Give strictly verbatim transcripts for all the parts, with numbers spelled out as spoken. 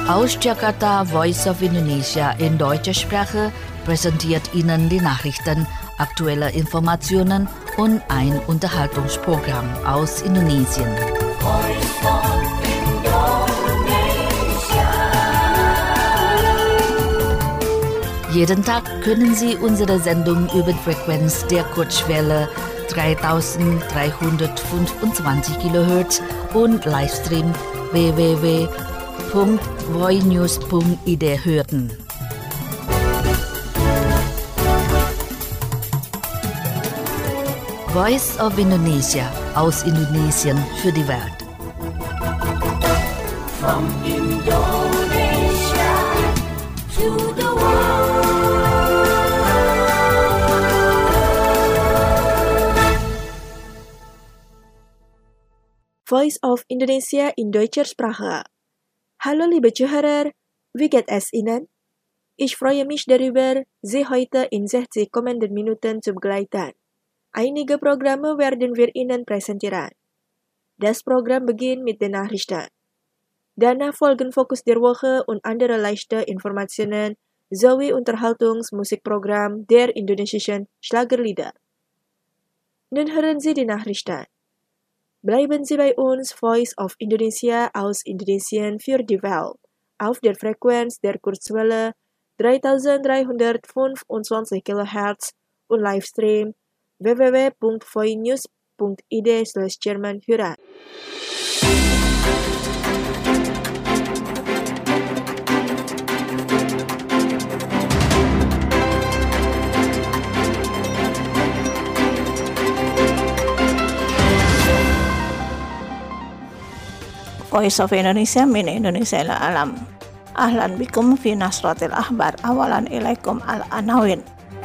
Aus Jakarta, Voice of Indonesia in deutscher Sprache präsentiert Ihnen die Nachrichten, aktuelle Informationen und ein Unterhaltungsprogramm aus Indonesien. Voice of Indonesia. Jeden Tag können Sie unsere Sendung über die Frequenz der Kurzwelle dreitausenddreihundertfünfundzwanzig Kilohertz und Livestream w w w punkt voinews punkt i d hören. Voice of Indonesia aus Indonesien für die Welt. From Indonesia to the world. Voice of Indonesia in deutscher Sprache. Hallo liebe Zuhörer, wie geht es Ihnen? Ich freue mich darüber, Sie heute in sechzig kommenden Minuten zu begleiten. Einige Programme werden wir Ihnen präsentieren. Das Programm beginnt mit den Nachrichten. Danach folgen Fokus der Woche und andere leichte Informationen sowie Unterhaltungsmusikprogramm der indonesischen Schlagerlieder. Nun hören Sie die Nachrichten. Bleiben Sie bei uns, Voice of Indonesia aus Indonesien für die Welt, auf der Frequenz der Kurzwelle dreitausenddreihundertfünfundzwanzig Kilohertz und Livestream w w w punkt voinews punkt i d slash German hören. Voice of Indonesia min Indonesia ila alam. Ahlan bikum fi nasratil ahbar. Awalan ilaikum al-anawin.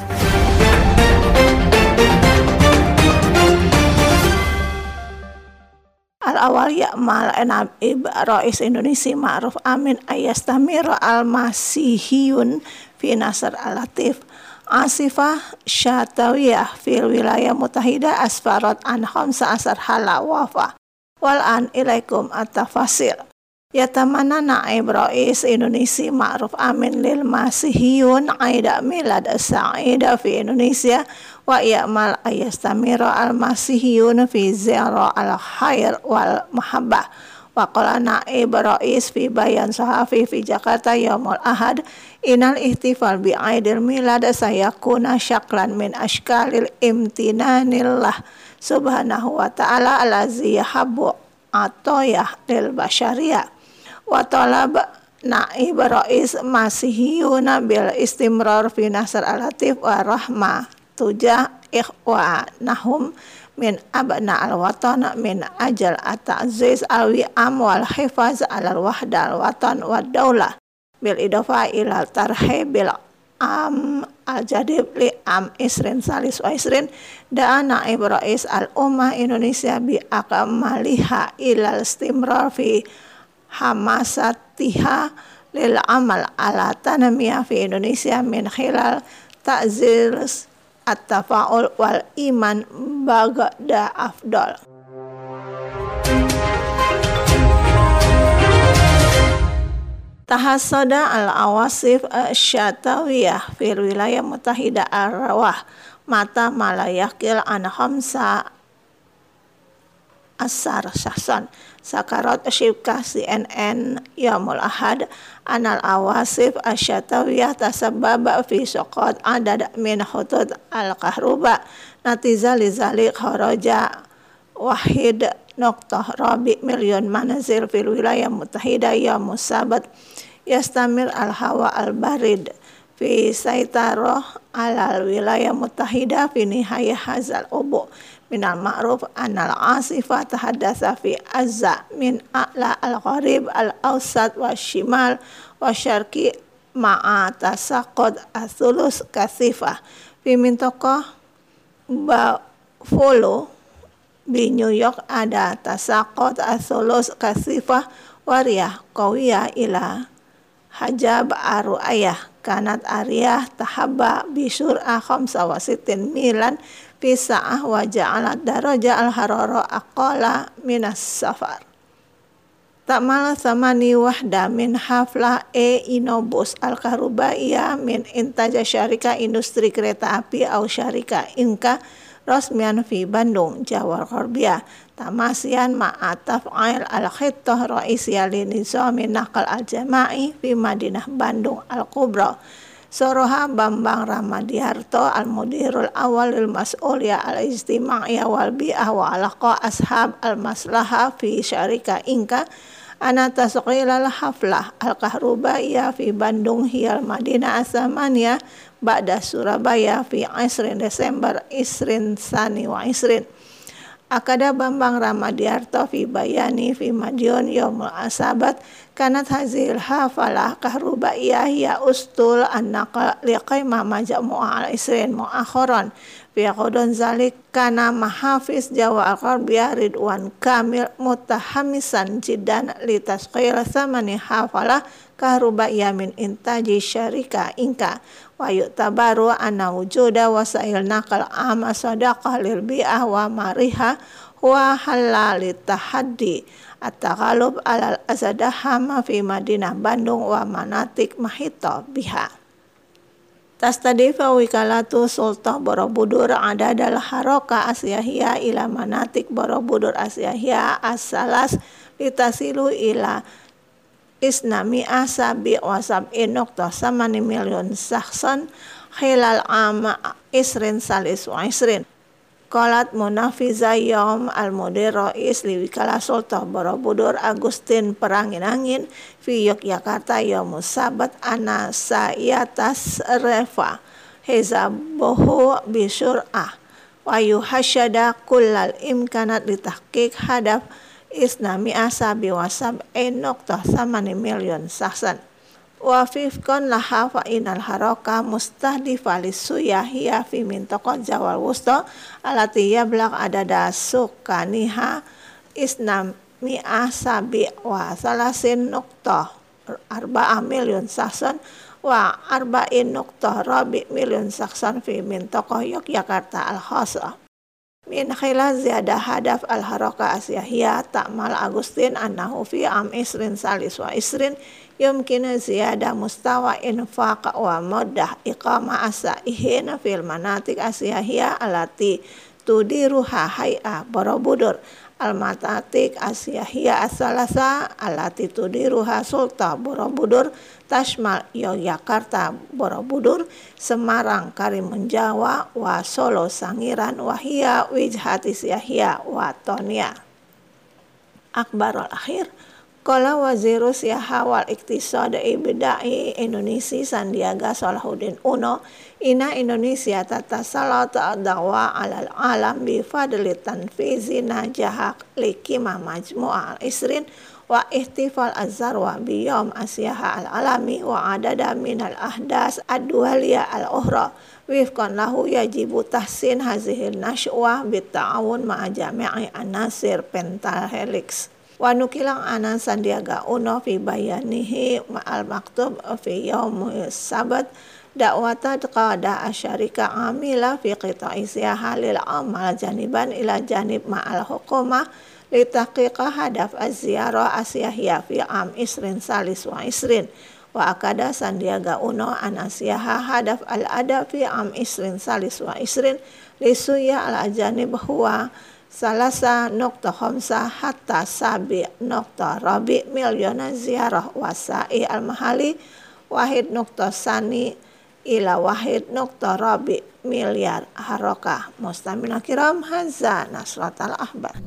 Al-awal ya'mal naib Rais Indonesia Ma'ruf Amin ayastamir al-masihiyun fi nasr al-latif. Asifah Syatawiyah fil wilayah mutahida asfarat an khamsa asar hala wafa. Wal'an ilaikum at-tafasil. Yatamana naib Rais Indonesia Ma'ruf Amin lil masihiyun aida milad as-sa'ida fi Indonesia wa ya'mal ayastamira al-masihiyun fi zira al-khair wal mahabbah. Wa qala naib Rais fi bayan sahafi fi Jakarta yaumul ahad inal ihtifal bi aidil milad sayakuna syaklan min ashkalil imtinanillah subhanahu wa ta'ala alazi yahabbu atoyah lil basyariyah wa talab naib Rais masihiyuna bil istimrar fi nasr al-latif wa rahmah tujah ikhwanahum min abna al-watan min ajal at-ta'ziz al-wi'am wal hifaz al-wahda al-watan wa daulah bil idafa ila tarhibil am al-jadib li am isrin salis wa isrin da'a naib Rais al-ummah Indonesia bi akamaliha ilal istimrar fi hamasatiha lil amal ala tanamiyah fi Indonesia min khilal ta'zir at-tafa'ul wal iman bagda afdal. Tahassada al-awasif syatawiyah fil wilayah mutahida ar-rawah mata malayakil an khamsa asar syahsan sakarat syibkah C N N yaumul ahad anal awasif asyatawiyah tasabbaba fi suqat adad min khutut al-kahruba natiza lizalik kharaja wahid noktah rabi milion manazil fil wilayah mutahida yaum sabat yastamir al-hawa al-barid fi saitaroh alal wilayah mutahida fi nihayah hazal ubu minal ma'ruf anal asifah tahaddatsa fi azza min a'la al-gharib al-awsat wa shimal wa syarqi ma'a tasaqud athulus kasifah fi mintaqah Buffalo di New York ada tasaqud athulus kasifah wariyah qawiyah ila hajab aru'ayah kanat ariyah tahabba bisur'ah khamsa wa sittin milan fi sa'ah wa ja'alat daraja al-harara aqala minas safar. Ta'mal thamani wahda min haflah e inobus al-karubaiyah min intaja syarika industri kereta api au syarika inka Rosmian fi Bandung, Jawa Gharbiyah. Tamasian ma'ataf ail al-khittah ra'isiyah li nizami naqal al-jama'i fi Madinah Bandung al-Kubra. Soroha Bambang Ramadiarto al-mudirul awal lil mas'uliyah al-ijtima'iyah wal bi'ah wa alaqa ashab al-maslaha fi syarika inka ana tasqilal haflah al-kahrubaiyah fi Bandung hiyal Madinah asamania ba'da Surabaya fi isrin Desember isrin sani wa isrin. Akada Bambang Ramadiarto fi bayani fi Madiun yaumul asabat kanat hazil hafalah kahrubaiyah ya ustul an-naqal liqaimah majmu'ah al-isrin mu'akharan fi qudun zalik kana mahafiz Jawa al-Gharbiyah Ridwan Kamil mutahamisan jiddan li tasqil thamani hafalah kahrubaiyah min intaji syarika inka wa yu'tabaru anna wujuda wasail naqal ama sadaqah lil bi'ah wa mariha wa halal tahaddi at-taghalub alal azadahama fi Madinah Bandung wa manatik mahita biha. Tastadifa wikalatu Sultan Borobudur adadal haroka asyahiyah ila manatik Borobudur asyahiyah as-salas litasilu ila isnami asabi wasab inokta samani milyon saksan khilal ama isrin salis wa isrin. Qalat munafiza yom al-mudir rais liwikala Sultan Borobudur Agustin Perangin-angin fi Yogyakarta yomus sabat ana sayatas refa hizabohu bisur'ah wa yuhasyada kullal imkanat litahqiq hadaf isnami asabi wasab enokta samani milyon saksan. Wa fifkon laha fa inal haroka mustahdifa lisuyahiyah fi mintaqat Jawal Wusta alati yablaq adada sukaniha isnami asabi wa salasin nokta arba'ah milyon saksan wa arba'in nokta rabi milyon saksan fi mintaqah Yogyakarta al-khasa. Min khilal ziyadah hadaf al-haroka asyahiyah ta'mal Agustin annahu fi am isrin salis wa isrin yumkina ziyadah mustawa infaq wa muddah iqamah asaihin fil manatik asyahiyah alati tudiruha hay'ah Borobudur al-matatik asyahiyah as-salasa alati tudiruha Sultan Borobudur tashmal Yogyakarta Borobudur Semarang Karimun Jawa wa Solo Sangiran wahia wijhati syahiyah wa tonia. Akbarul akhir Qala Waziru Siyaha wal Iktisad Ibda'i Indonesia Sandiaga Salahuddin Uno ina Indonesia tatasalat dawa alal alam bi fadli tanfizi najahak likimah majmu'ah al-isrin wa ihtifal az-zarwa bi yawm asyaha al-alami wa adada minal ahdas ad-duwaliyah al-ukhra wifqan lahu yajibu tahsin hazihil nashwah bitta'awun ma'a jami'i anasir pentahelix. Wa nukilang anan Sandiaga Uno fi bayanihi ma'al maktub fi yaumil sabat dakwata qada asyarika amila fi qita'i siyaha lil amal janiban ila janib ma'al hukumah li tahqiqa hadaf az-ziyarah asyahiyah fi am isrin salis wa isrin wa akada Sandiaga Uno anasiyaha hadaf al-adab fi am isrin salis wa isrin li suya al-ajanib huwa salasa nokta khamsa hatta sabi nokta rabi milyona ziarah wasai al-mahali wahid nokta sani ila wahid nokta rabi milyar harokah. Mustamina kiram hazza nasratal ahbar.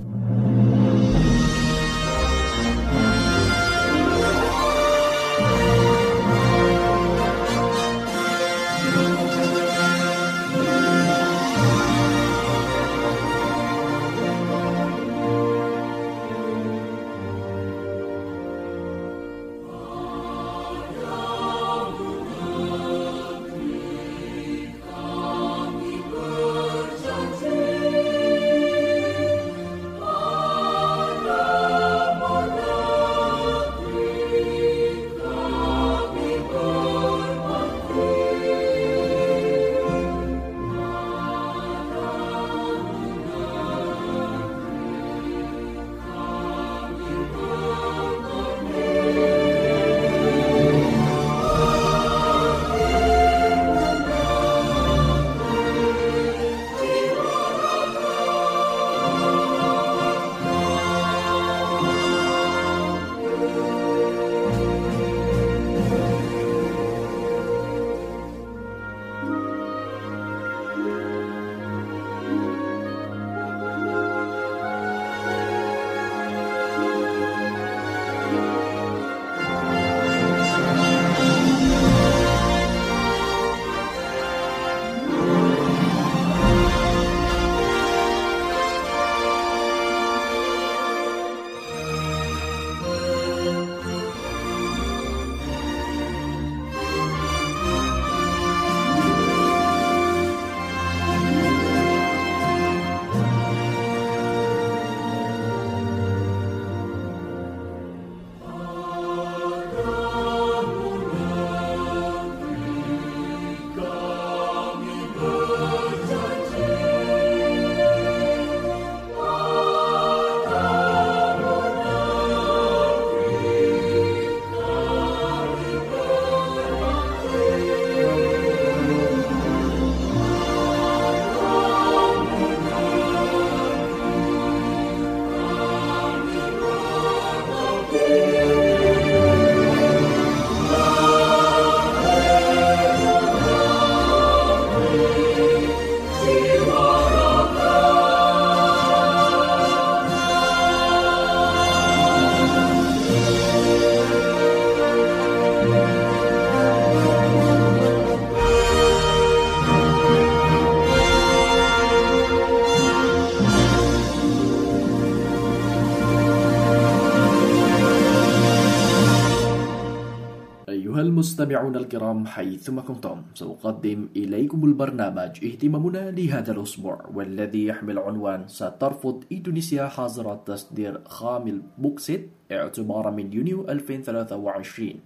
المستمعون الكرام حيثما كنتم، سأقدم إليكم البرنامج اهتمامنا لهذا الأسبوع، والذي يحمل عنوان سترفض إندونيسيا حظر تصدير خام البوكسيت اعتبارا من يونيو ألفين وثلاثة وعشرين.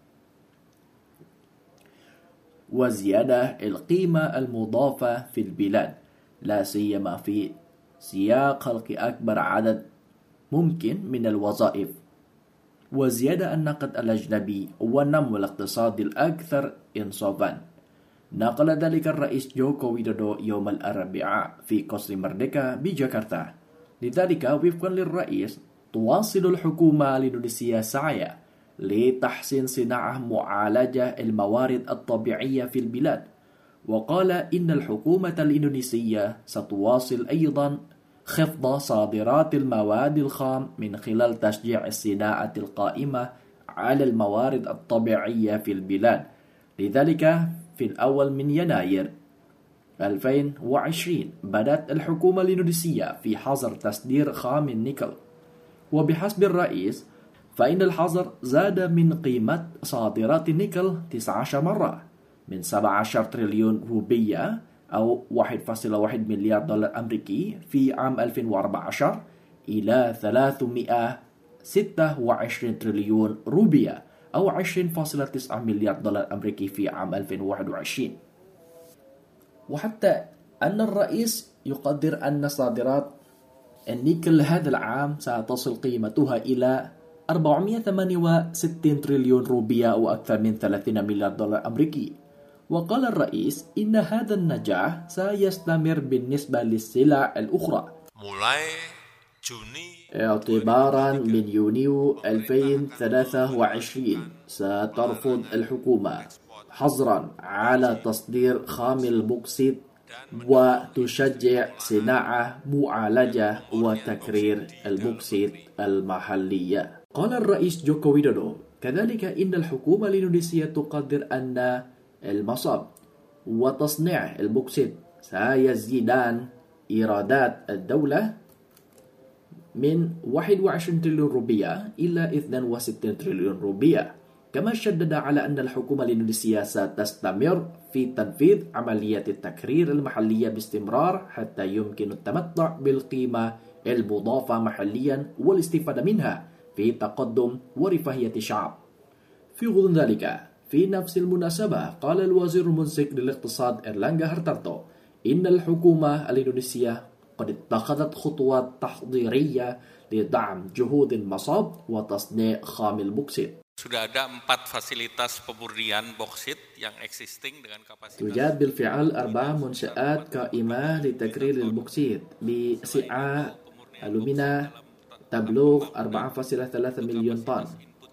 وزيادة القيمة المضافة في البلاد، لا سيما في سياق خلق أكبر عدد ممكن من الوظائف، وزيادة النقد الأجنبي والنمو الاقتصادي الأكثر إنصافا. نقل ذلك الرئيس جوكو ويدودو يوم الأربعاء في قصر مردeka بجاكرتا. لذلك وفقا للرئيس تواصل الحكومة الإندونيسية سعيها لتحسين صناعة معالجة الموارد الطبيعية في البلاد، وقال إن الحكومة الإندونيسية ستواصل أيضا خفض صادرات المواد الخام من خلال تشجيع الصناعة القائمة على الموارد الطبيعية في البلاد. لذلك في الأول من يناير ألفين وعشرين بدأت الحكومة الإندونيسية في حظر تصدير خام النيكل، وبحسب الرئيس فإن الحظر زاد من قيمة صادرات النيكل تسعة عشر مرة، من سبعة عشر تريليون روبية أو واحد فاصلة واحد مليار دولار أمريكي في عام ألفين وأربعة عشر إلى ثلاثمائة وستة وعشرين تريليون روبية أو عشرين فاصلة تسعة مليار دولار أمريكي في عام ألفين وواحد وعشرين. وحتى أن الرئيس يقدر أن صادرات النيكل هذا العام ستصل قيمتها إلى أربعمائة وثمانية وستين تريليون روبية أو أكثر من ثلاثين مليار دولار أمريكي. وقال الرئيس إن هذا النجاح سيستمر بالنسبة للسلع الأخرى. اعتبارا من يونيو ألفين وثلاثة وعشرين سترفض الحكومة حظرا على تصدير خام البوكسيت وتشجع صناعة معالجة وتكرير البوكسيت المحلية. قال الرئيس جوكو ويدودو كذلك إن الحكومة الإندونيسية تقدر أن المصب وتصنيع البوكسيت سيزيدان إيرادات الدولة من واحد وعشرين تريليون روبية إلى اثنين وستين تريليون روبية. كما شدد على أن الحكومة الإندونيسية ستستمر في تنفيذ عمليات التكرير المحلية باستمرار حتى يمكن التمتع بالقيمة المضافة محليا والاستفادة منها في تقدم ورفاهية الشعب. في غضون ذلك في نفس المناسبة قال الوزير المنسق للاقتصاد إرلانغا هارتارتو إن الحكومة الإندونيسية قد اتخذت خطوات تحضيرية لدعم جهود المصاب وتصنيع خام البوكسيت. Sudah ada empat fasilitas pemurnian boksit yang existing dengan kapasitas. توجد بالفعل أربع منشآت قائمة لتكرير البوكسيت بسعة ألومينا تبلغ أربعة فاصلة ثلاثة مليون طن.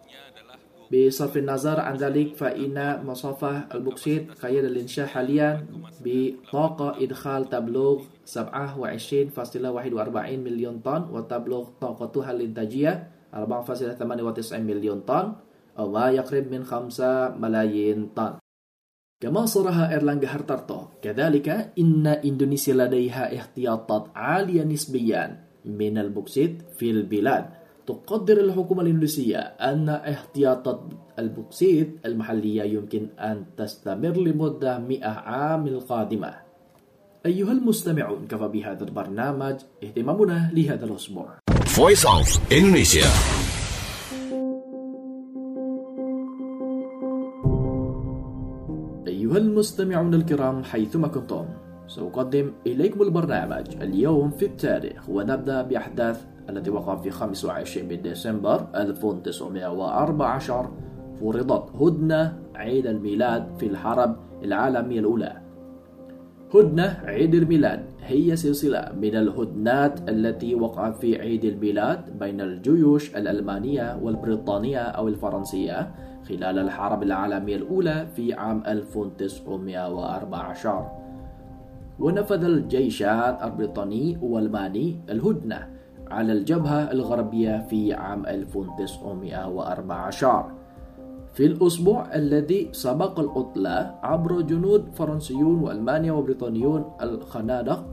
بصرف النظر عن ذلك فإن مصافة البوكسيت قيد الإنشاء حاليا بطاقة إدخال تبلغ سبعة وعشرين فاصلة واحد وأربعين مليون طن، وتبلغ طاقتها الإنتاجية أربعة فاصلة ثمانية وتسعين مليون طن أو ما يقرب من خمسة ملايين طن. كما صرح إرلانغا هارتارتو كذلك إن إندونيسيا لديها احتياطات عالية نسبيا من البوكسيت في البلاد. تقدر الحكومة الإندونيسية أن احتياطات البوكسيت المحلية يمكن أن تستمر لمدة مئة عام القادمة. أيها المستمعون، كفى بهذا البرنامج اهتمامنا لهذا الأسبوع. Voice of Indonesia. أيها المستمعون الكرام حيثما كنتم، سأقدم إليكم البرنامج اليوم في التاريخ، ونبدأ بأحداث التي وقع في خمسة وعشرين من ديسمبر ألف وتسعمائة وأربعة عشر. فرضت هدنة عيد الميلاد في الحرب العالمية الأولى. هدنة عيد الميلاد هي سلسلة من الهدنات التي وقعت في عيد الميلاد بين الجيوش الألمانية والبريطانية أو الفرنسية خلال الحرب العالمية الأولى في عام ألف وتسعمائة وأربعة عشر. ونفذ الجيشان البريطاني والألماني الهدنة على الجبهة الغربية في عام ألف وتسعمائة وأربعة عشر. في الأسبوع الذي سبق العطلة عبر جنود فرنسيون وألمانيا وبريطانيون الخنادق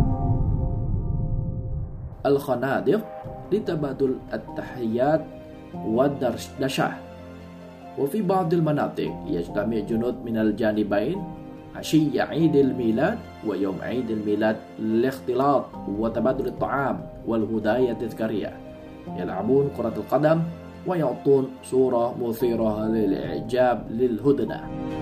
الخنادق لتبادل التحيات والدردشة. وفي بعض المناطق يجتمع جنود من الجانبين عشية عيد الميلاد ويوم عيد الميلاد للاختلاط وتبادل الطعام والهدايا التذكارية، يلعبون كرة القدم ويعطون صورة مثيرة للإعجاب للهدنة.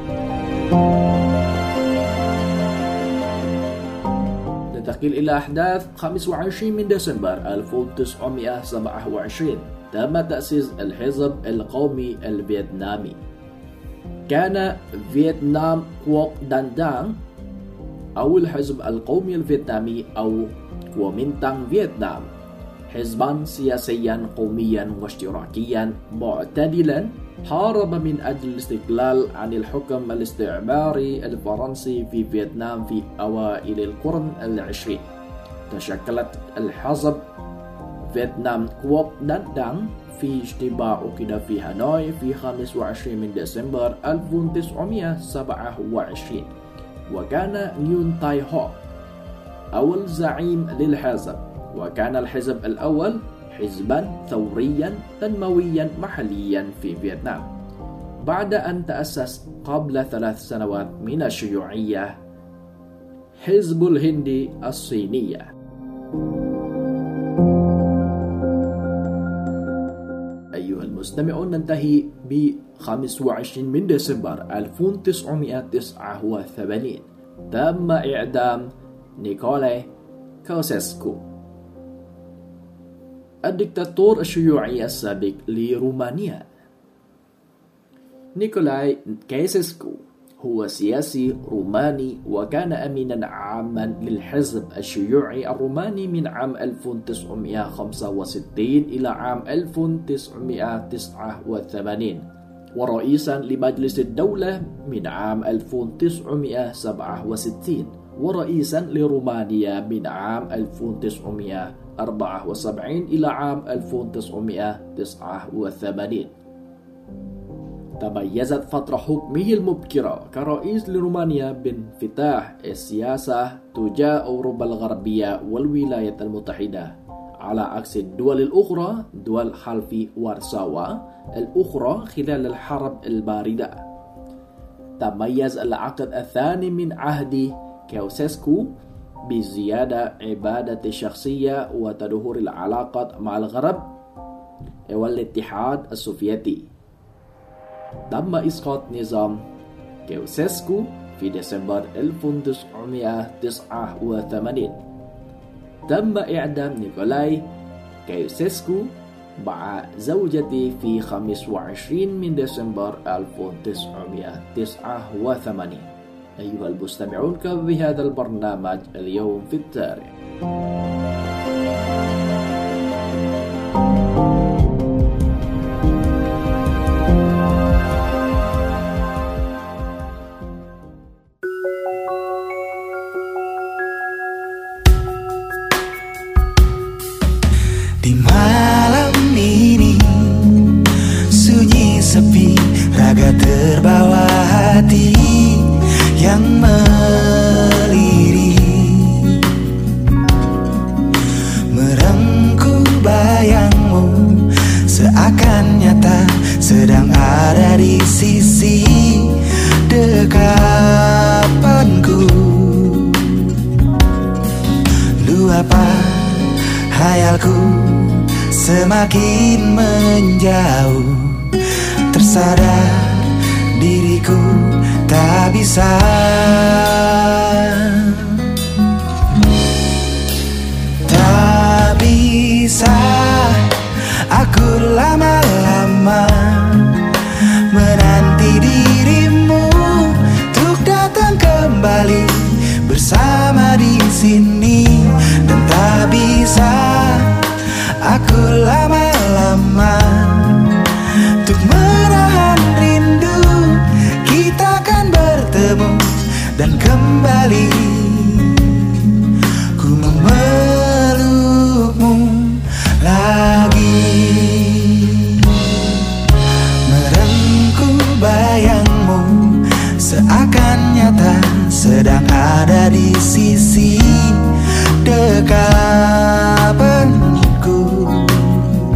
ننتقل إلى أحداث خامس وعشرين من ديسمبر ألف وتسعمائة وسبعة وعشرين، تم تأسيس الحزب القومي الفيتنامي. كان فيتنام كوك دان دان أو الحزب القومي الفيتنامي أو كومينتان فيتنام حزبا سياسيا قوميا واشتراكيا معتدلا حارب من أجل الاستقلال عن الحكم الاستعماري الفرنسي في فيتنام في أوائل القرن العشرين. تشكلت الحزب فيتنام كوك دان دان في اجتماع عقد في هانوي في خامس وعشرين من ديسمبر ألف وتسعمائة وسبعة وعشرين، وكان نيون تاي هو أول زعيم للحزب، وكان الحزب الأول حزبا ثوريا تنمويا محليا في فيتنام بعد أن تأسس قبل ثلاث سنوات من الشيوعية حزب الهند الصينية. أيها المستمعون، ننتهي ب خامس وعشرين من ديسمبر ألف وتسعمائة وتسعة وثمانين، تم إعدام نيكولاي كاوسيسكو الدكتاتور الشيوعي السابق لرومانيا. نيكولاي كاوسيسكو هو سياسي روماني وكان أمينا عاما للحزب الشيوعي الروماني من عام ألف وتسعمائة وخمسة وستين إلى عام ألف وتسعمائة وتسعة وثمانين، ورئيسا لمجلس الدولة من عام ألف وتسعمائة وسبعة وستين، ورئيسا لرومانيا من عام ألف وتسعمائة وأربعة وسبعين إلى عام ألف وتسعمائة وتسعة وثمانين. تميزت فترة حكمه المبكرة كرئيس لرومانيا بانفتاح السياسة تجاه أوروبا الغربية والولايات المتحدة، على عكس الدول الأخرى دول حلف وارساوا الأخرى خلال الحرب الباردة. تميز العقد الثاني من عهد كاوسيسكو بزيادة عبادة الشخصية وتدهور العلاقات مع الغرب والاتحاد السوفيتي. تم إسقاط نظام كاوسيسكو في ديسمبر ألف وتسعمائة وتسعة وثمانين. تم إعدام نيكولاي كاوسيسكو مع زوجته في خامس وعشرين من ديسمبر ألف وتسعمائة وتسعة وثمانين. أيها المستمعون، كان بهذا البرنامج اليوم في التاريخ. Di malam ini sunyi sepi, raga terbawa hati yang melirik, merengkuh bayangmu seakan nyata sedang ada di sisi dekapanku. Luapan hayalku semakin menjauh, tersadar diriku tak bisa. Tak bisa aku lama-lama menanti dirimu untuk datang kembali bersama di sini, dan tak bisa aku lama-lama untuk menahan rindu. Kita akan bertemu dan kembali ku memelukmu lagi. Merengkuh bayangmu seakan nyata sedang ada di sisi dekapanku.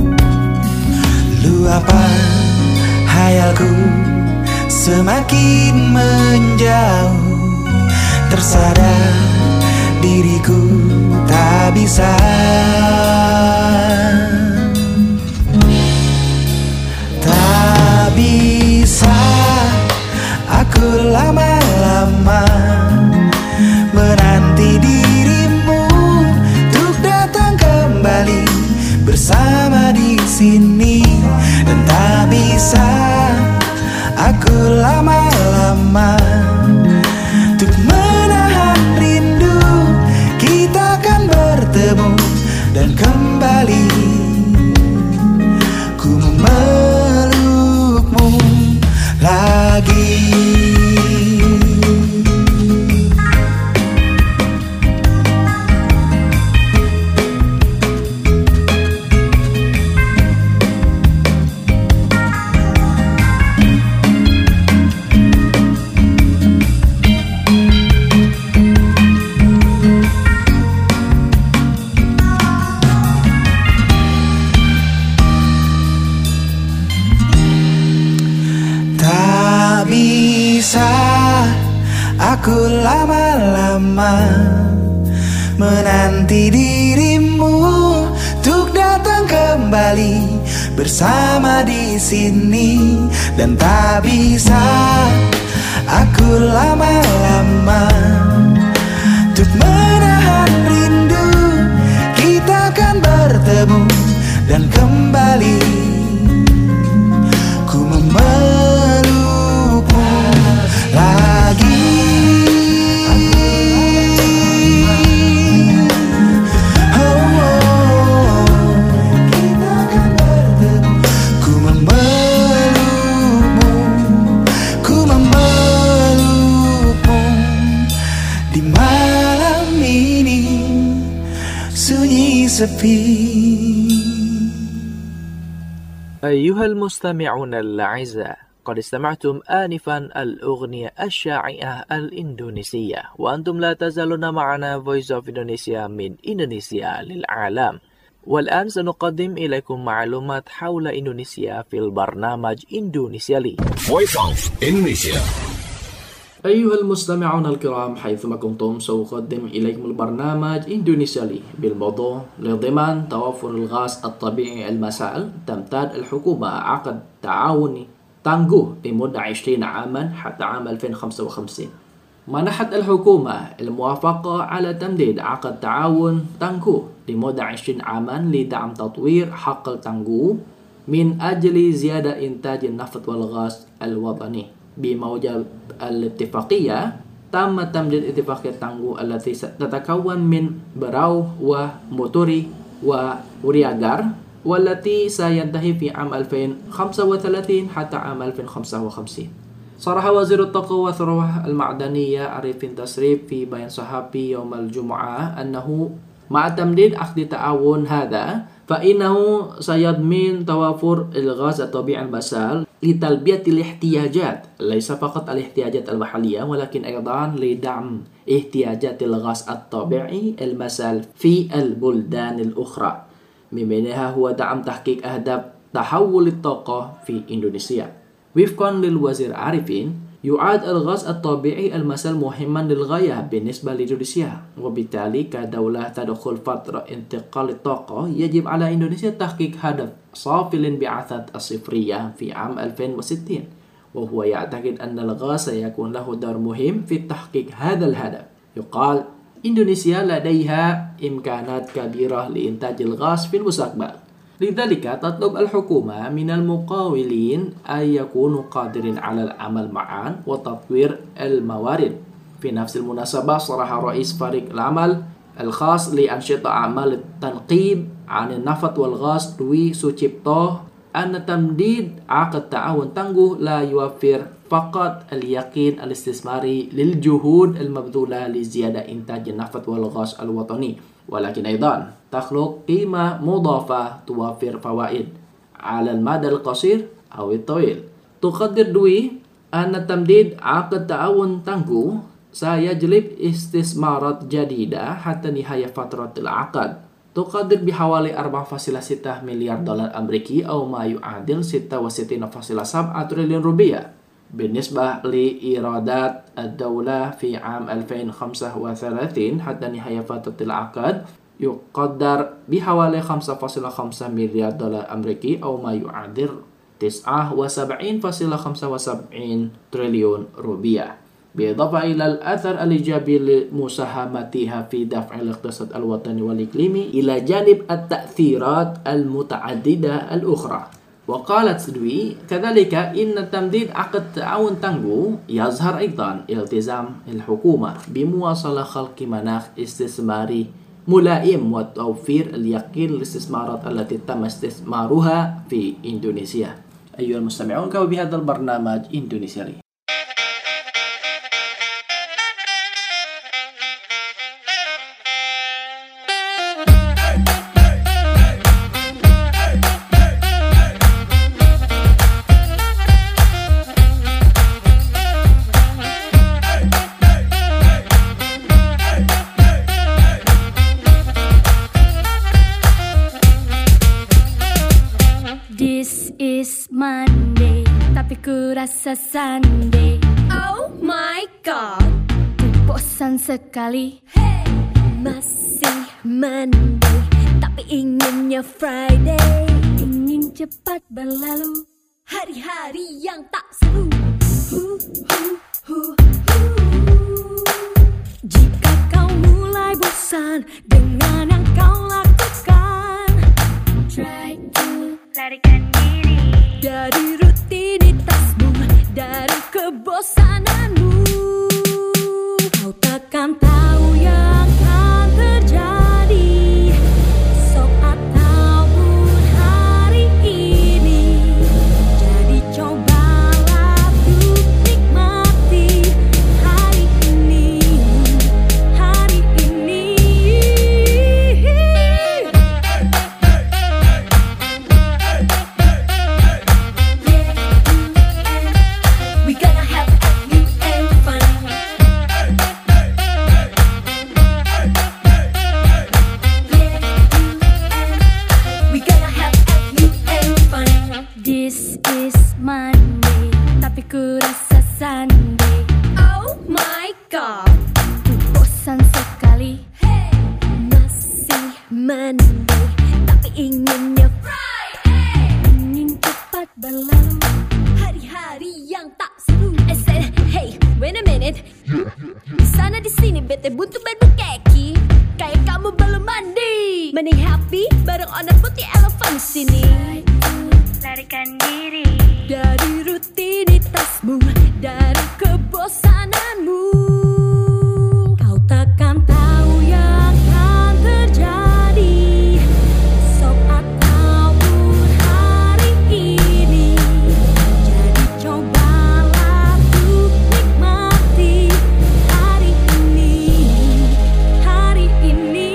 semakin menjauh. Tersadar diriku tak bisa, tak bisa aku lama-lama menanti dirimu untuk datang kembali bersama di sini. Dan tak bisa aku lama-lama untuk menahan rindu. Kita akan bertemu dan kembali ku memelukmu lagi. Aku lama-lama menanti dirimu untuk datang kembali bersama di sini. Dan tak bisa aku lama-lama untuk menahan rindu. Kita akan bertemu dan kembali ku memelukmu lagi. أيها المستمعون الأعزاء، قد استمعتم آنفا الأغنية الشائعة الإندونيسية، وأنتم لا تزالون معنا Voice of Indonesia من إندونيسيا للعالم. والآن سنقدم إليكم معلومات حول إندونيسيا في البرنامج إندونيسيا لي. Voice of Indonesia. أيها المستمعون الكرام، حيثما كنتم سأقدم إليكم البرنامج إندونيسيا لي بالموضوع لضمان توفر الغاز الطبيعي المسائل. تمتد الحكومة عقد تعاوني تانغو لمدة عشرين عاما حتى عام ألفين وخمسة وخمسين. منحت الحكومة الموافقة على تمديد عقد تعاون تانغو لمدة عشرين عاما لدعم تطوير حقل تانغو من أجل زيادة إنتاج النفط والغاز الوطني. بموجب الاتفاقية تم تمديد اتفاقية تانغو التي تتكون من براو وموتوري ورياغار، والتي سينتهي في عام ألفين وخمسة وثلاثين حتى عام ألفين وخمسة وخمسين. صرح وزير الطاقة والثروة المعدنية عريفين تسريب في بيان صحفي يوم الجمعة أنه مع تمديد عقد التعاون هذا فإنه سيضمن توافر الغاز الطبيعي المسال لتلبية الاحتياجات، ليس فقط الاحتياجات المحلية ولكن أيضا لدعم احتياجات الغاز الطبيعي المسال في البلدان الأخرى، من بينها هو دعم تحقيق أهداف تحول الطاقة في إندونيسيا. وفقا للوزير عارفين، يعد الغاز الطبيعي المسال مهما للغاية بالنسبة لإندونيسيا، وبالتالي كدولة تدخل فترة انتقال الطاقة يجب على إندونيسيا تحقيق هدف صافي الانبعاثات الصفرية في عام ألفين وستين، وهو يعتقد أن الغاز سيكون له دور مهم في تحقيق هذا الهدف. يقال إندونيسيا لديها إمكانات كبيرة لإنتاج الغاز في المستقبل، لذلك تطلب الحكومة من المقاولين أن يكونوا قادرين على العمل معا وتطوير الموارد. في نفس المناسبة صرح رئيس فريق العمل الخاص لأنشطة أعمال التنقيب عن النفط والغاز دوي سوتشيبتو أن تمديد عقد تعاون تانغو لا يوفر فقط اليقين الاستثماري للجهود المبذولة لزيادة إنتاج النفط والغاز الوطني، ولكن أيضا تخلق قيمة مضافة توفر فوائد على المدى القصير أو الطويل. تقدر دوي أن تمديد عقد تعاون تانغو سيجلب استثمارات جديدة حتى نهاية فترة العقد، تقدر بحوالي أربعة فاصلة ستة مليار دولار أمريكي أو ما يعادل ستة وستين فاصلة سبعة تريليون روبية. بالنسبة لإيرادات الدولة في عام ألفين وخمسة وثلاثين حتى نهاية فترة العقد يقدر بحوالي خمسة فاصلة خمسة مليار دولار أمريكي أو ما يعادل تسعة وسبعين فاصلة خمسة وسبعين تريليون روبية، بالإضافة إلى الأثر الإيجابي لمساهمتها في دفع الاقتصاد الوطني والإقليمي إلى جانب التأثيرات المتعددة الأخرى. وقالت سدوي كذلك إن تمديد عقد تعاون تانغو يظهر أيضا التزام الحكومة بمواصلة خلق مناخ استثماري ملائم وتوفير اليقين للاستثمارات التي تم استثمارها في إندونيسيا. أيها المستمعون، وبهذا البرنامج إندونيسيا لي. Rasa Sunday, oh my god, bosan sekali. Hey. Masih Monday, tapi inginnya Friday. Ingin cepat berlalu hari-hari yang tak seru. Hu, hu, hu, hu. Jika kau mulai bosan dengan yang kau lakukan, try to larikan diri dari rutinitasmu, dari kebosananmu. Kau takkan tahu yang akan terjadi esok ataupun hari ini. Jadi cobalah untuk nikmati hari ini, hari ini. We gonna have you and fun. We gonna have you and fun. This is Monday, tapi ku rasa Sunday. Oh my god, ku bosan sekali. Hey. Masih Monday, tapi inginnya Friday. Ingin cepat berlalu hari-hari yang tak seru. I said, hey, wait a minute. Di sana di sini bete buntu berbukeki. Kayak kamu belum mandi. Mending happy bareng owner putih elephant sini. Larikan diri dari rutinitasmu, dari kebosananmu. Kau takkan tahu yang akan terjadi esok ataupun hari ini. Jadi cobalah untuk nikmati hari ini, hari ini.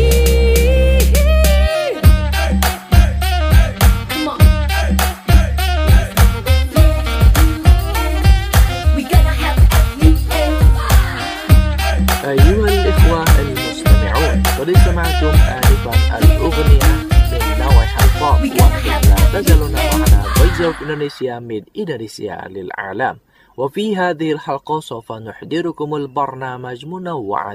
Come on. We gonna have you and fun. أيها الإخوة المستمعون، قد استمعتم آنفا الأغنية من نوع البوب، وأنتم لا تزالون معنا Voice of Indonesia من إندونيسيا للعالم. وفي هذه الحلقة سوف نحضركم البرنامج منوعا.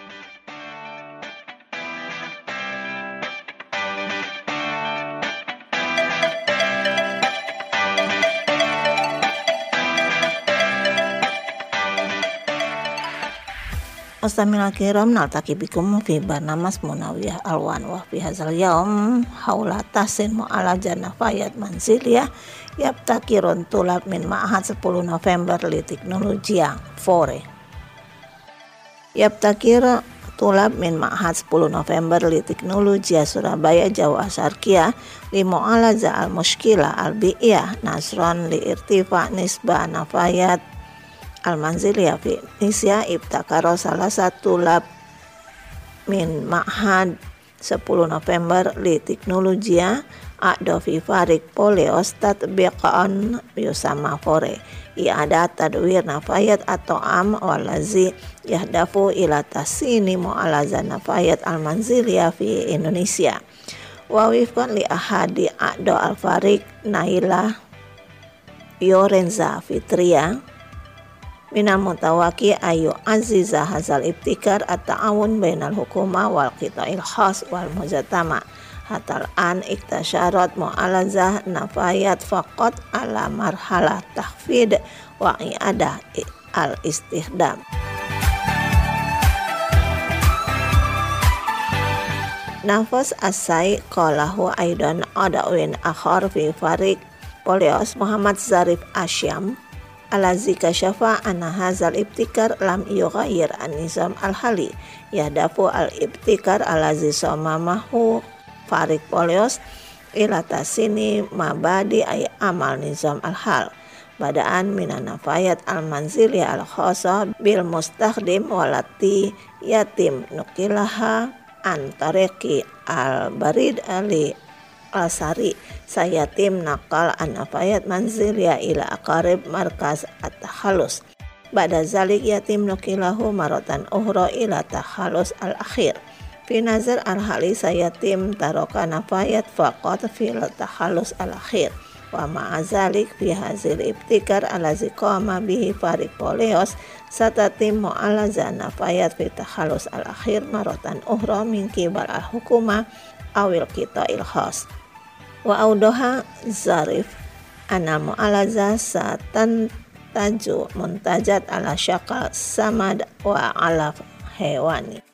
Mustamil kiram naltaki bikum fi barnamas munawiyah alwan wa fi hadzal yaum haula tahsin mu'ala janafayat manziliyah yabtakirun tulab min ma'had sepuluh November li teknologia fore. Yabtakir tulab min ma'had sepuluh November li teknologia Surabaya Jawa Syarqiyah li mu'alaza al mushkilah al bi'iyah nasron li irtifa nisbah nafayat Al-Manziliyah fi Indonesia ibtakaro salah satu lab min ma'had sepuluh November li teknologia a'do fi farik poleostat biqa'an yusama fore i'adat tadwir nafayat atau am walazi yahdafu ila tasini mu'alaza nafayat Al-Manziliyah fi Indonesia wa wifqan li ahadi a'do al-farik nailah Fiorenza Fitria minal mutawaki ayu aziza hazal ibtikar at-ta'awun bainal hukuma wal qita'il khas wal mujatama hatal an iktasyarat mu'alazah nafayat faqat ala marhalah tahfid wa i'adah al-istihdam. Nafas asai qalahu aidan adawin akhar fi farik Polios Muhammad Zarif Asyam alazi kasyafa anna hazal ibtikar lam yughayyir an-nizam al-hali yahdafu al-ibtikar alazi somamahu farik Polios ila tasini mabadi ay amal nizam al-hal badaan minan nafayat al-manzili al-khasa bil mustakhdim walati yatim nukilaha antareki al-barid ali al-sari sayatim nakal an-nafayat manzilia ila aqarib markaz at-takhalus ba'da zalik yatim nukilahu maratan ukhra ila takhalus al-akhir fi nazar al-hali sayatim taroka nafayat faqat fil takhalus al-akhir wa ma'azalik fi hazil ibtikar alazi qama bihi farik Polios satatim mu'alaza nafayat fi takhalus al-akhir maratan ukhra min qibal al-hukuma awil qita'il khas wa audoha Zarif anna mu'alaza satan taju muntajat ala syakal samad wa ala hewani.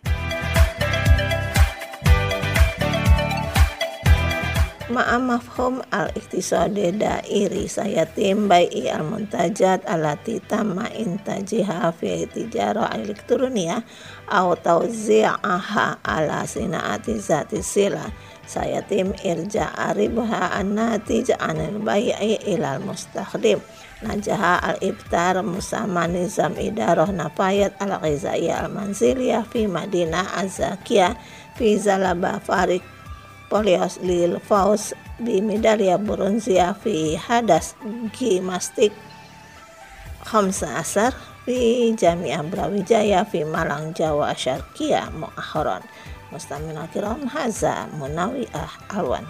Ma'a mafhum al-iqtisadi dairi sayatim bai'i al-muntajat alati tamma intajiha fi tijara elektronia au tawzi'aha ala sinaati zati sila sayatim irja aribha an-natij anil bai'i ilal mustakhdim najaha al-ibtar musamma nizam idarah nafayat al-ghizaiya al-manziliyah fi madinah az-zakiyah fi zalaba farik Polios lil faus bi medalya bronzia fi hadas gimnastik khamsa asar fi Jami'ah Brawijaya fi Malang Jawa Syarqiyah mu'akhiran. Mustamina kiram haza munawi'ah alwan.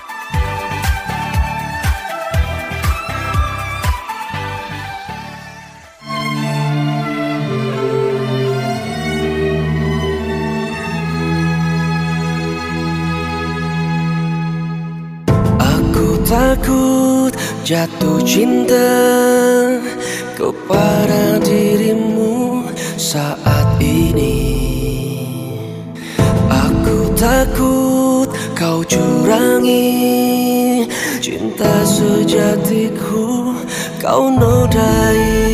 Takut jatuh cinta kepada dirimu saat ini. Aku takut kau curangi cinta sejatiku, kau nodai.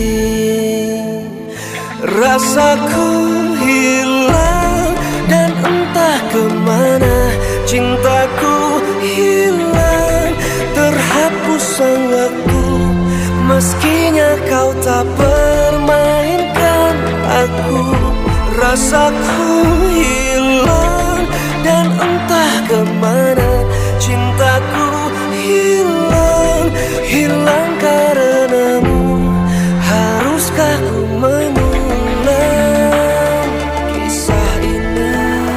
Rasaku hilang dan entah kemana cintaku hilang, terhapus sang waktu, meskinya kau tak permainkan aku. Rasaku hilang dan entah kemana cintaku hilang, hilang karenamu. Haruskah ku mengulang kisah ini?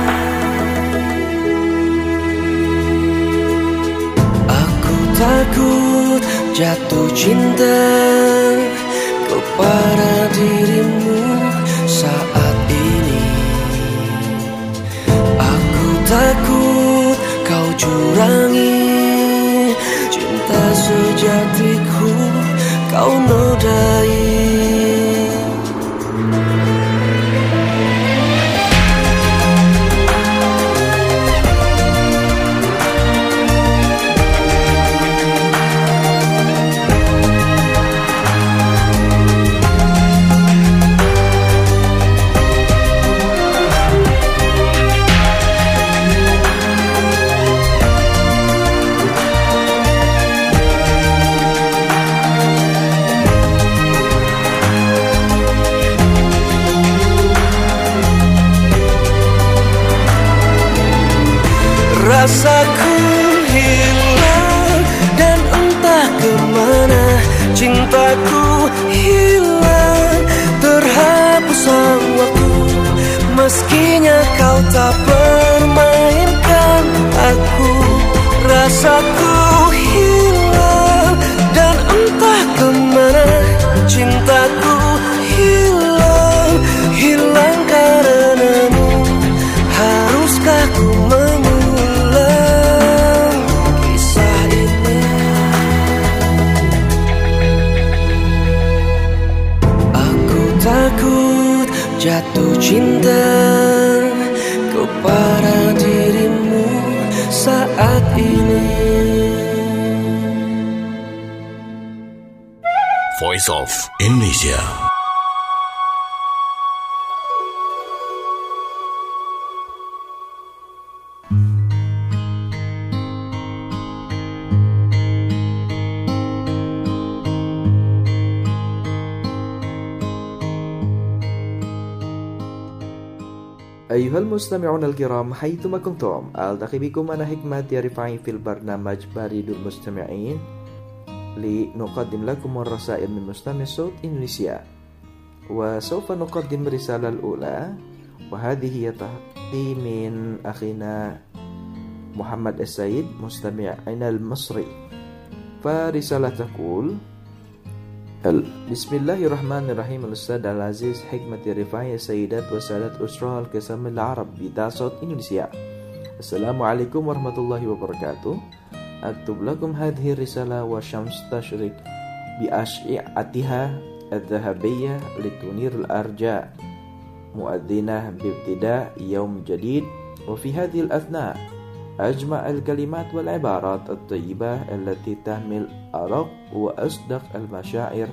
Aku takut jatuh cinta kepada dirimu saat ini. Aku takut kau curangi cinta sejatiku, kau nodai. Rasaku hilang dan entah kemana cintaku hilang, terhapus sang waktu, meskinya kau tak permainkan aku. Rasaku hilang dan entah kemana ini. Voice of Indonesia. أيها المستمعون الكرام حيثما كنتم ألتقي بكم أنا حكمة رفاعي في البرنامج بريد المستمعين لنقدم لكم الرسائل من مستمع صوت إندونيسيا. وسوف نقدم الرسالة الأولى وهذه هي تأتي من أخينا محمد السيد مستمعنا المصري. فرسالة تقول: بسم الله الرحمن الرحيم. الأستاذ العزيز حكمة رفاعي السيدات وسادة أسرة القسم العرب بدا صوت إندونيسيا، السلام عليكم ورحمة الله وبركاته. أكتب لكم هذه الرسالة والشمس تشرق بأشعتها الذهبية لتنير الأرجاء مؤذنة بابتداء يوم جديد. وفي هذه الأثناء أجمع الكلمات والعبارات الطيبة التي تحمل أرق وأصدق المشاعر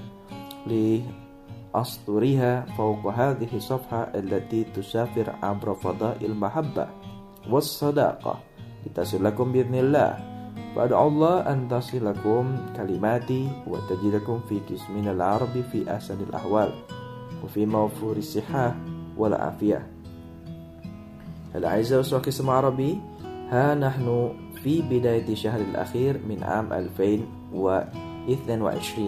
لأسطرها فوق هذه الصفحة التي تسافر عبر فضاء المحبة والصداقة لتصل لكم بإذن الله. فأدعو الله أن تصلكم كلماتي وتجدكم في قسمنا العربي في أحسن الأحوال وفي موفور الصحة والعافية. الأعزاء أسرة قسم عربي، ها نحن في بداية الشهر الأخير من عام ألفين واثنين وعشرين،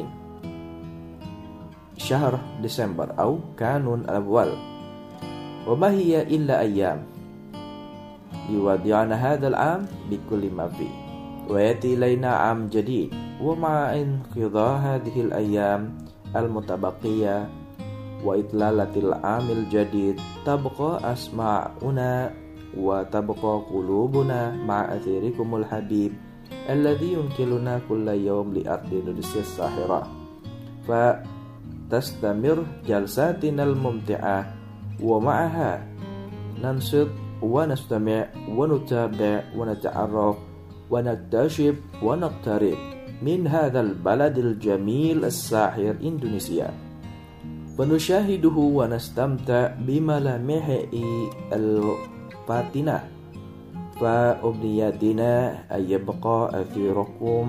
شهر ديسمبر أو كانون الأول، وما هي إلا أيام يودعنا هذا العام بكل ما فيه، ويأتي إلينا عام جديد. ومع انقضاء هذه الأيام المتبقية وإطلالة العام الجديد تبقى أسماعنا وتبقى قلوبنا مع أثيركم الحبيب الذي ينقلنا كل يوم لأرض إندونيسيا الساحرة. فتستمر جلساتنا الممتعة ومعها ننصت ونستمع ونتابع ونتعرف ونكتشف ونقترب من هذا البلد الجميل الساحر إندونيسيا، ونشاهده ونستمتع بملامحه الفاتنة. فأمنياتنا أن يبقى أثيركم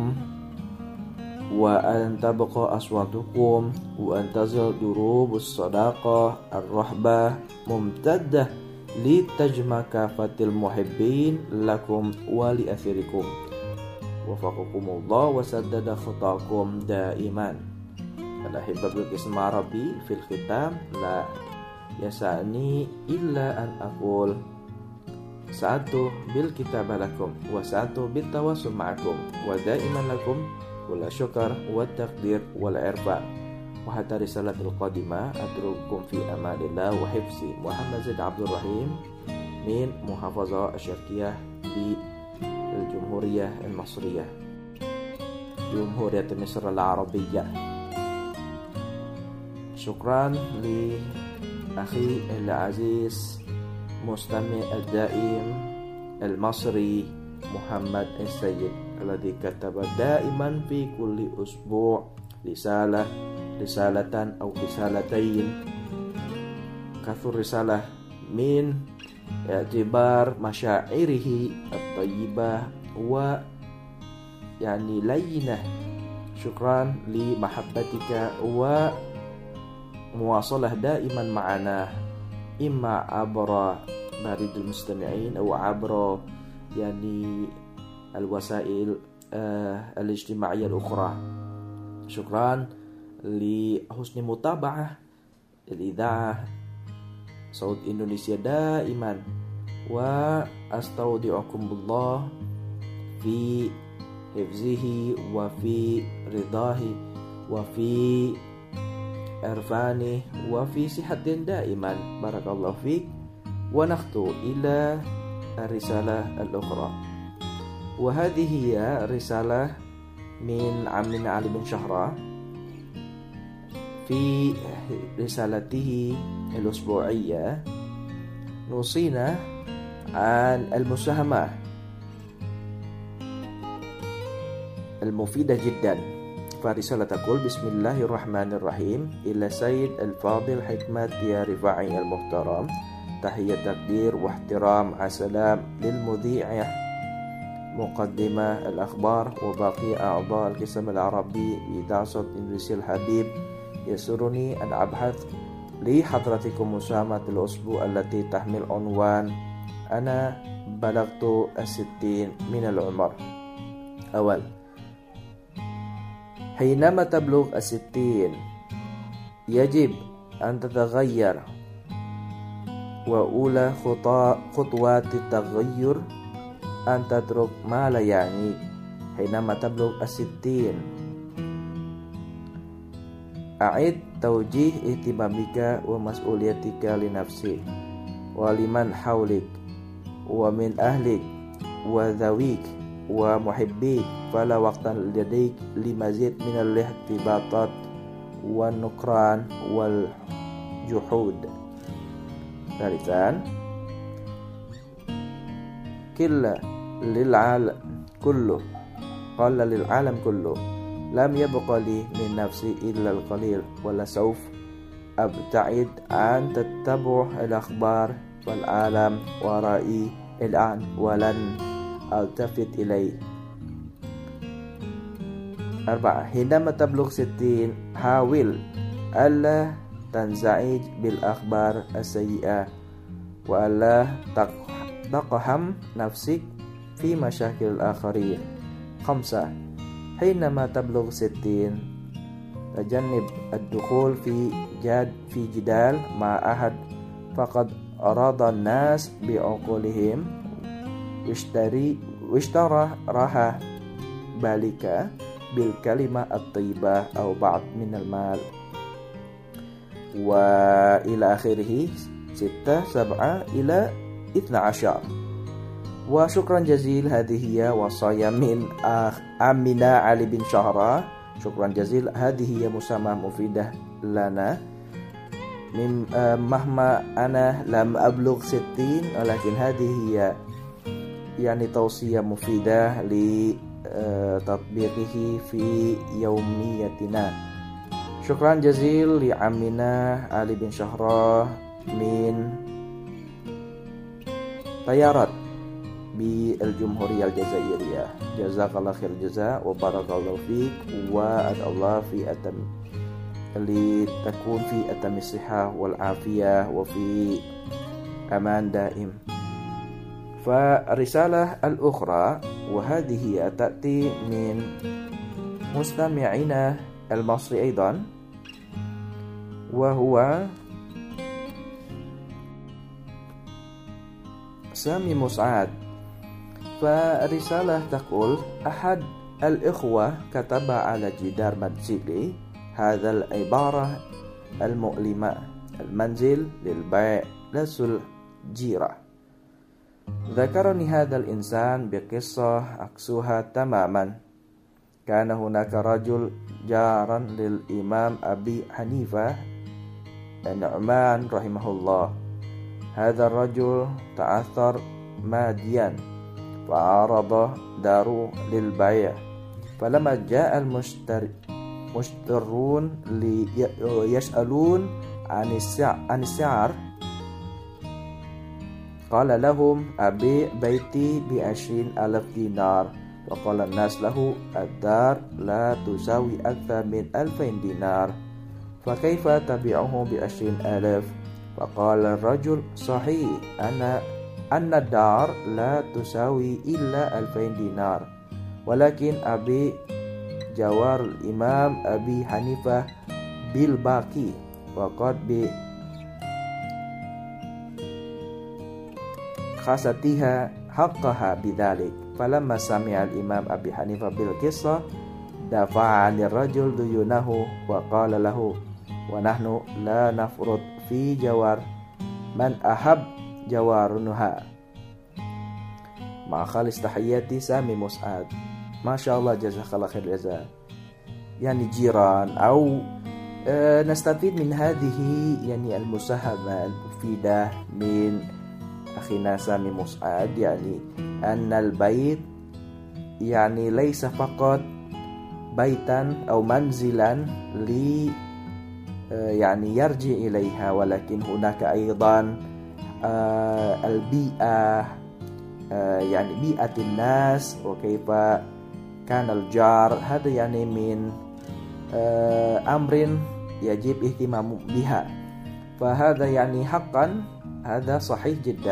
وأن تبقى أصواتكم وأن تزل دروب الصداقة الرحبة ممتدة لتجمع كافة المحبين لكم ولأثيركم. وفقكم الله وسدد خطاكم دائما. الأحبة بالقسم العربي، في الختام لا يسعني إلا أن أقول سعدت بالكتابة لكم وسعدت بالتواصل معكم، ودائما لكم كل شكر والتقدير والعرفان. وحتى رسالة القادمة أترككم في أمان الله وحفظي. محمد زيد عبد الرحيم من محافظة الشرقية بالجمهورية المصرية، جمهورية مصر العربية. شكرا لأخي العزيز مستمع الدائم المصري محمد السيد الذي كتب دائما في كل أسبوع رسالة رسالة أو رسالتين، كثر رسالة من اعتبار مشاعره الطيبة ويعني لينة. شكرا لمحبتك ومواصلة دائما معنا، إما عبر بريد المستمعين أو عبر يعني الوسائل آه الاجتماعية الأخرى. شكرا لحسن متابعة الإذاعة صوت إندونيسيا دائما، وأستودعكم الله في حفظه وفي رضاه وفي عرفانه وفي صحة دائما. بارك الله فيك. ونخطو إلى الرسالة الأخرى، وهذه هي رسالة من عمنا علي بن شهرة في رسالته الأسبوعية. نوصينا عن المساهمة المفيدة جدا. فرسالة تقول: بسم الله الرحمن الرحيم، إلى سيد الفاضل حكمة يا رفاعي المحترم، تحية تقدير واحترام، السلام للمذيع، مقدمة الأخبار وباقي أعضاء القسم العربي إذاعة إندونيسيا الحبيب. يسرني أن أبحث لحضرتكم مساهمة الأسبوع التي تحمل عنوان أنا بلغت الستين من العمر. أول، حينما تبلغ الستين يجب أن تتغير، وأولى خطوات التغير أن تترك ما لا يعنيك. حينما تبلغ الستين أعد توجيه اهتمامك ومسؤوليتك لنفسك ولمن حولك ومن أهلك وذويك ومحبيك، فلا وقت لديك لمزيد من الاحتباطات والنكران والجحود. ثالثا، كل للعالم كله قال للعالم كله لم يبق لي من نفسي إلا القليل، ولسوف أبتعد عن تتبع الأخبار والعالم ورائي الآن ولن ألتفت إليه. أربعة، حينما تبلغ ستين حاول ألا تنزعج بالأخبار السيئة وألا تقحم نفسك في مشاكل الآخرين. خمسة، حينما تبلغ ستين تجنب الدخول في جد في جدال مع أحد فقد أراد الناس بعقولهم واشتري واشترى راحة بالك بالكلمة الطيبة أو بعض من المال، وإلى آخره. ستة، سبعة إلى اثنى عشر. وشكرا جزيلا، هذه هي وصايا من أخ أمينة علي بن شهرة. شكرا جزيلا، هذه هي مساهمة مفيدة لنا. مهما أنا لم أبلغ ستين، ولكن هذه هي يعني توصية مفيدة لتطبيقه في يوميتنا. شكرا جزيلا لأمينة علي بن شهرة من طيارات بالجمهورية الجزائرية. جزاك الله خير الجزاء وبارك الله فيك، وأدعو الله في أتم لتكون في أتم الصحة والعافية وفي أمان دائم. فالرسالة الأخرى وهذه تأتي من مستمعنا المصري أيضا، وهو سامي مسعد. فالرسالة تقول: أحد الإخوة كتب على جدار منزلي هذا العبارة المؤلمة: المنزل للبيع ليس الجيرة. ذكرني هذا الإنسان بقصة عكسها تماما. كان هناك رجل جارا للإمام أبي حنيفة النعمان رحمه الله. هذا الرجل تعثر ماديا فعرض داره للبيع، فلما جاء المشترون ليسألون عن السعر قال لهم: أبيع بيتي بعشرين ألف دينار. وقال الناس له: الدار لا تساوي أكثر من ألفين دينار، فكيف تبيعه بعشرين ألف؟ فقال الرجل: صحيح أن أن الدار لا تساوي إلا ألفين دينار، ولكن أبي جوار الإمام أبي حنيفة بالباقي وقد بخاستها حقها بذلك. فلما سمع الإمام أبي حنيفة بالقصة دفع عن الرجل ديونه وقال له: ونحن لا نفرط في جوار من أحب جوارنها. مع خالص تحياتي سامي مسعد. ما شاء الله، جزاك الله خير الجزاء. يعني جيران أو آه نستفيد من هذه يعني المساهمة المفيدة من أخينا سامي مسعد، يعني أن البيت يعني ليس فقط baitan atau manzilan li يعني يرجع إليها ولكن هناك أيضا البيئة يعني بيئة الناس وكيف كان الجار هذا يعني من أمر يجب اهتمام بها فهذا يعني حقا هذا صحيح جدا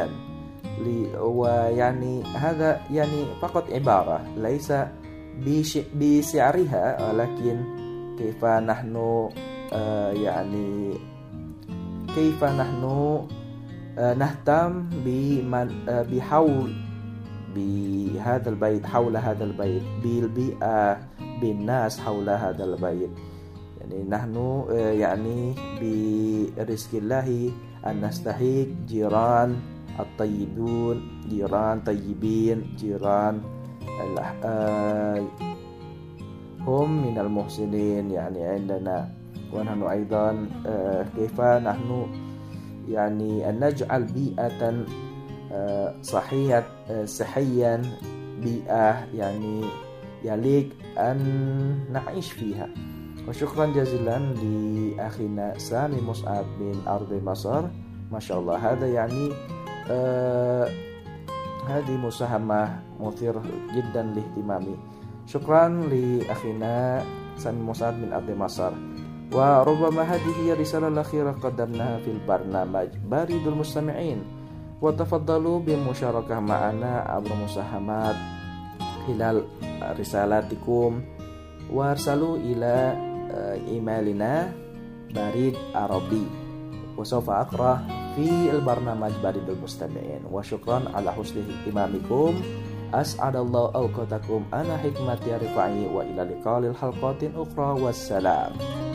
ويعني هذا يعني فقط عبارة ليس بسعرها ولكن كيف نحن Uh, يعني كيف نحن uh, نهتم بمن uh, بحول بهذا البيت حول هذا البيت بالبيئة بالناس حول هذا البيت يعني نحن uh, يعني برزق الله أن نستحق جيران الطيبون جيران طيبين جيران uh, هم من المحسنين يعني عندنا ونحن أيضا كيف نحن يعني أن نجعل بيئة صحية صحيا بيئة يعني يليق أن نعيش فيها وشكرا جزيلا لأخينا سامي مصعب من أرض مصر ما شاء الله هذا يعني آه هذه مساهمة مثيرة جدا لاهتمامي شكرا لأخينا سامي مصعب من أرض مصر وربما هذه هي الرسالة الأخيرة قدمناها في البرنامج بريد المستمعين وتفضلوا بالمشاركة معنا عبر مساهمات خلال رسالاتكم وارسلوا إلى إيميلنا بريد عربي وسوف أقرأ في البرنامج بريد المستمعين وشكرا على حسن اهتمامكم أسعد الله أوقاتكم أنا حكمتي رفاعي وإلى لقاء الحلقات أخرى والسلام.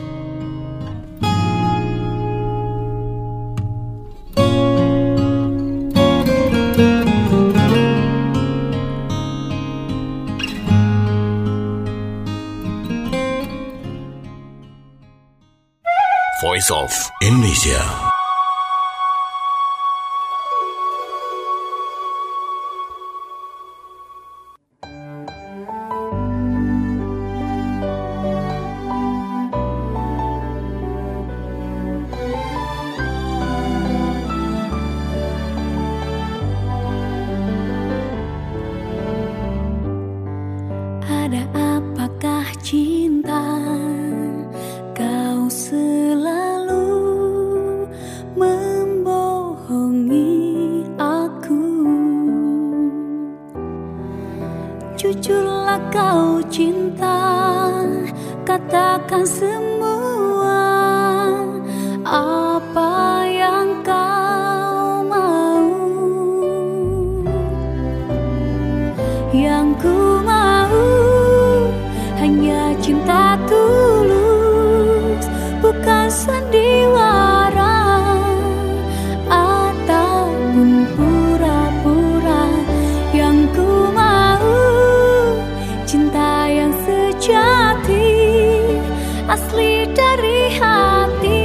Voice of Indonesia. Ada apakah cinta kau selalu membohongi aku? Jujurlah kau cinta, katakan semua apa yang kau mau. Yang ku mau hanya cinta tulus, bukan sandiwara ataupun pura-pura. Yang ku mau cinta yang sejati, asli dari hati,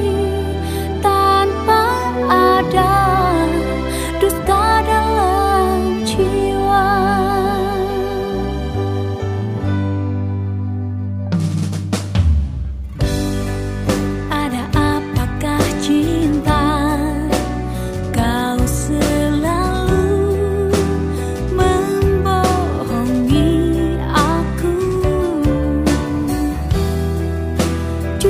tanpa ada dusta dalam jiwa. Ada apakah cinta kau selalu membohongi aku?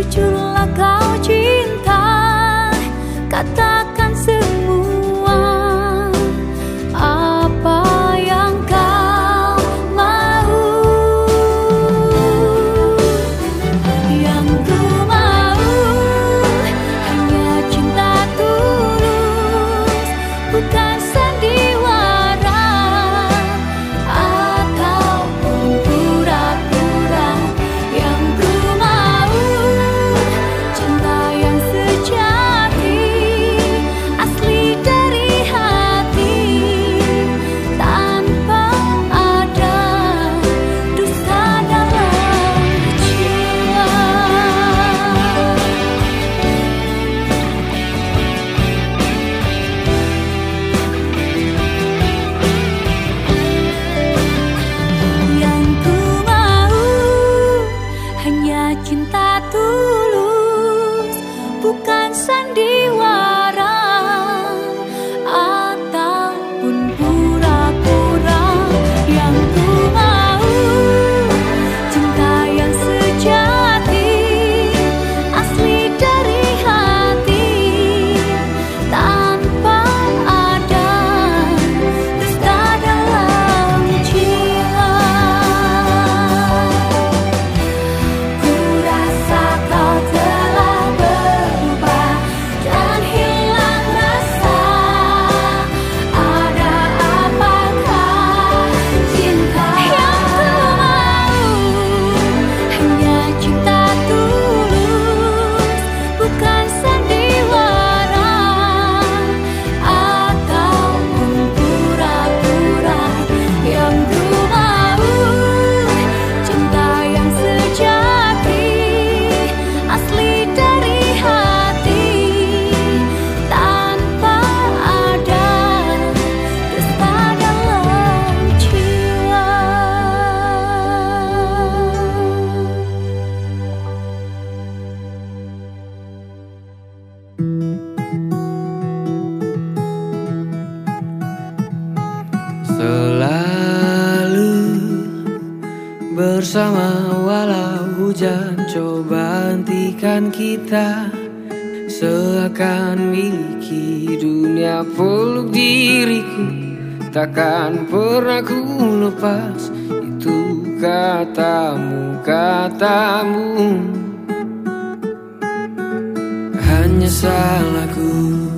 bersama walau hujan coba hentikan kita. Seakan miliki dunia peluk diriku, takkan pernah ku lepas itu katamu, katamu. Hanya salahku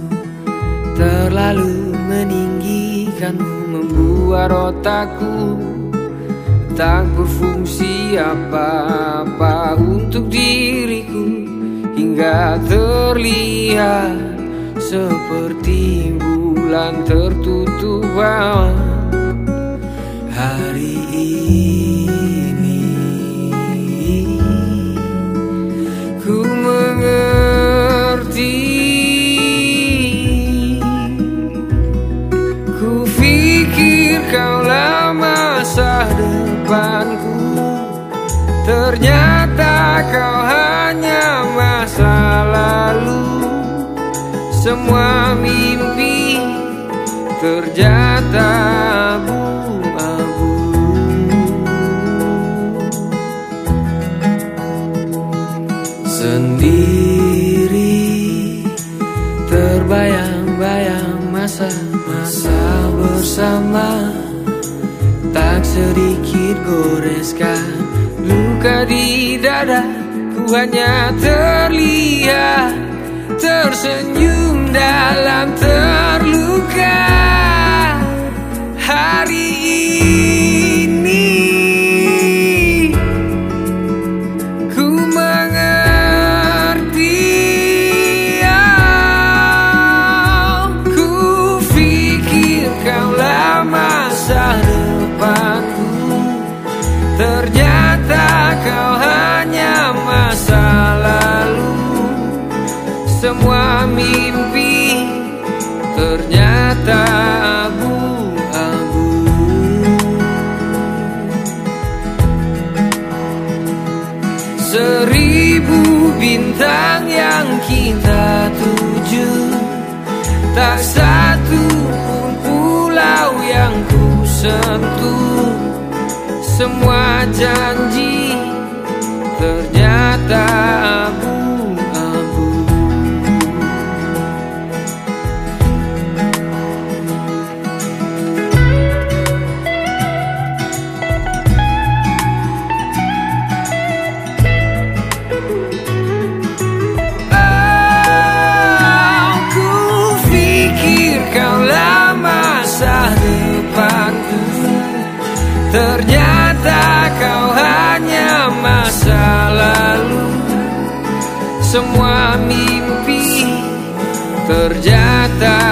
terlalu meninggikanmu, membuat otakku tak berfungsi apa-apa untuk diriku, hingga terlihat seperti bulan tertutup awan. Hari ini ku mengerti, ku pikir kaulah masa depanku, ternyata kau hanya masa lalu. Semua mimpi ternyata abu-abu. Sendiri terbayang-bayang masa-masa bersama, tak sedikit goreskan luka di dada. Ku hanya terlihat tersenyum dalam terluka. Hari ini ku mengerti, oh, ku pikir kaulah masa depanku, ternyata kau hanya masa lalu. Semua mimpi ternyata abu-abu. Seribu bintang yang kita tuju, tak satu pun pulau yang ku sentuh. Semua janji ternyata abu-abu. Oh, ku pikir kaulah masa depanku, ternyata kau hanya masa lalu. Semua mimpi ternyata